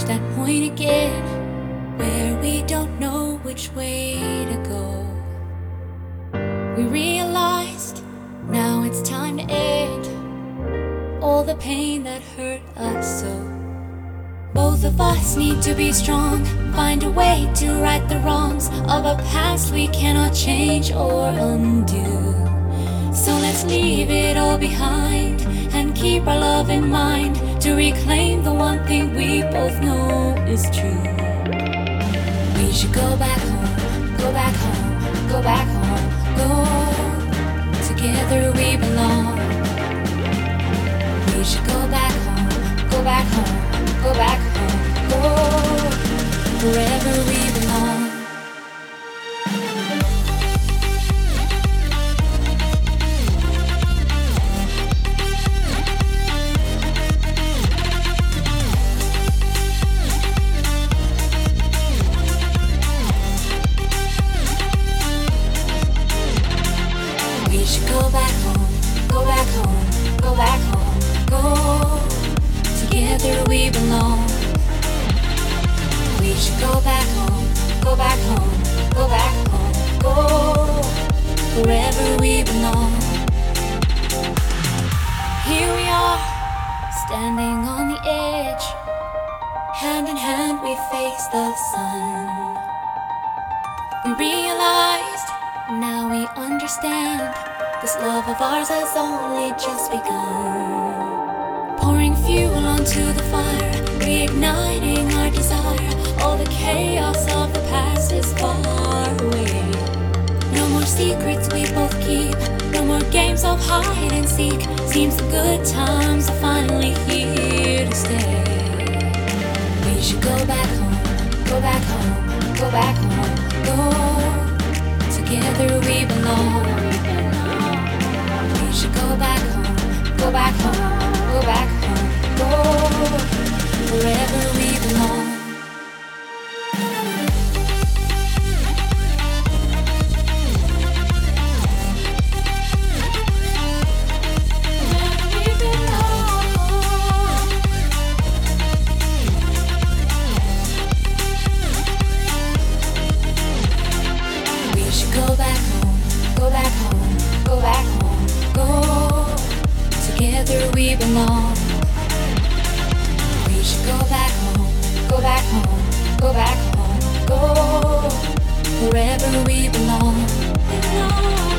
that point again, where we don't know which way to go. We realized now it's time to end all the pain that hurt us so. Both of us need to be strong, find a way to right the wrongs of a past we cannot change or undo. So let's leave it all behind and keep our love in mind to reclaim the one thing we both know is true. We should go back home, go back home, go back home, go. Together we belong. We should go back home, go back home, go back home, go. Wherever we belong. We should go back home, go back home, go back home, go. Together we belong. We should go back home, go back home, go back home, go. Wherever we belong. Here we are, standing on the edge. Hand in hand we face the sun. We realized, now we understand, this love of ours has only just begun. Pouring fuel onto the fire, reigniting our desire. All the chaos of the past is far away. No more secrets we both keep, no more games of hide and seek. Seems the good times are finally here to stay. We should go back home, go back home, go back home, go. Together we belong. We should go back home, go back home, go back home, go. Wherever we belong. Go back home, go back home, go back home, go. Together we belong. We should go back home, go back home, go back home, go. Wherever we belong.